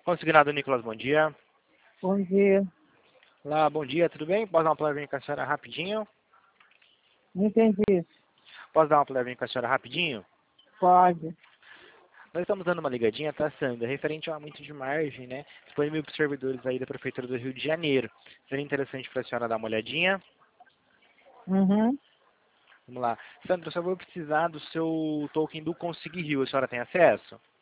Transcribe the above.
Consignado Nicolas, bom dia. Bom dia. Olá, bom dia, tudo bem? Posso dar uma palavrinha com a senhora rapidinho? Não entendi. Posso dar uma palavrinha com a senhora rapidinho? Pode. Nós estamos dando uma ligadinha, tá, Sandra? Referente ao aumento de margem, né? Disponível para os servidores aí da Prefeitura do Rio de Janeiro. Seria interessante para a senhora dar uma olhadinha? Uhum. Vamos lá. Sandra, eu só vou precisar do seu token do Consig Rio. A senhora tem acesso?